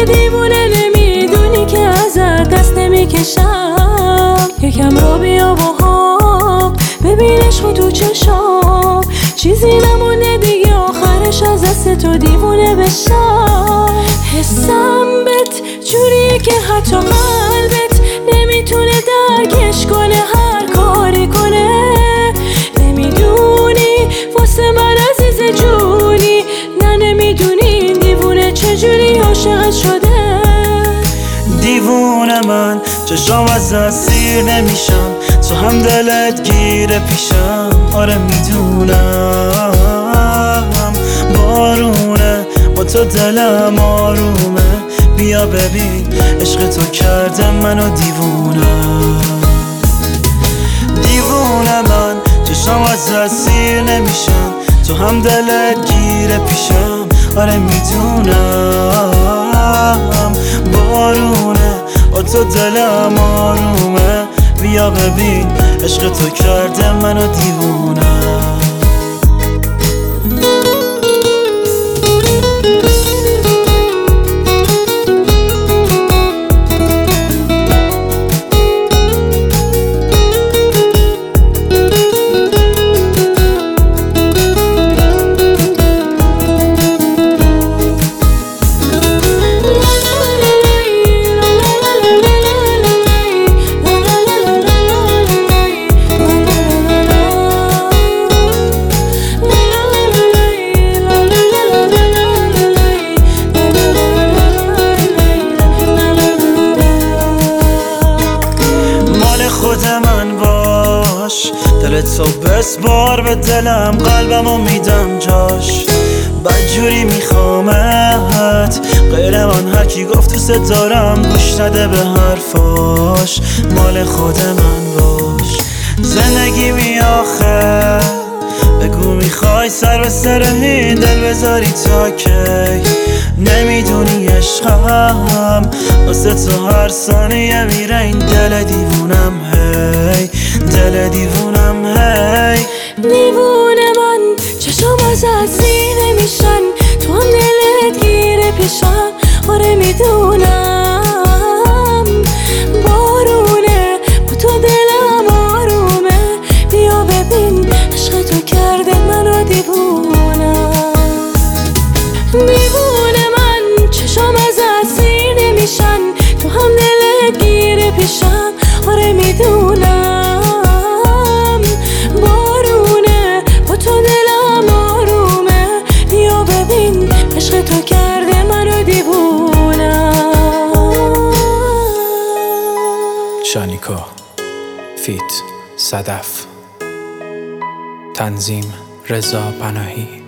دیوونه نمیدونی که ازت دست نمیکشم. یکم رو بیا با ببینش خود تو چشام، چیزی نمونه دیگه آخرش از دست تو دیوونه بشم. حسم بهت جوریه که حتی قلبت نمیتونه درکش کنه، هر کاری کنه. نمیدونی واسه من عزیز جونی، نه نمیدونی این دیوونه چجوری عاشقت شده. دیوونه من چشام ازت سیر نمیشم، تو هم دلت گیره پیشم. آره میدونم بارونه با تو دلم آرومه. بیا ببین عشق تو کرده منو دیوونه. دیوونه من چشام ازت سیر نمیشم، تو هم دلت گیره پیشم. آره میدونم بارونه با تو دلم آرومه. بیا ببین عشق تو کرده منو دیوونه. خود من باش، دلت تو بسپار به دلم، قلبمو میدم جاش. بدجوری میخوامت، غیر من هر کی گفت دوست دارم گوش نده به حرفاش. مال خود من باش، زندگی می آخه بگو میخوای سر به سر این دل بذاری تا کی. نمیدونی عشقم واسه تو هر ثانیه میره این دل دیوونم. هی دل دیوونم هی. دیوونه من چشم ازت سیر نمیشن، تو هم دلت گیره پیشم. آره میدونم بارونه با تو دلم آرومه. بیا ببین عشق تو کرده منو دیوونه. دیوونه من چشم ازت سیر نمیشن، تو هم دلت گیره پیشم. آره میدونم بارونه با تو دلم آرومه. بیا ببین عشق تو کرده منو دیوونه. شانیکا فیت صدف، تنظیم رضا پناهی.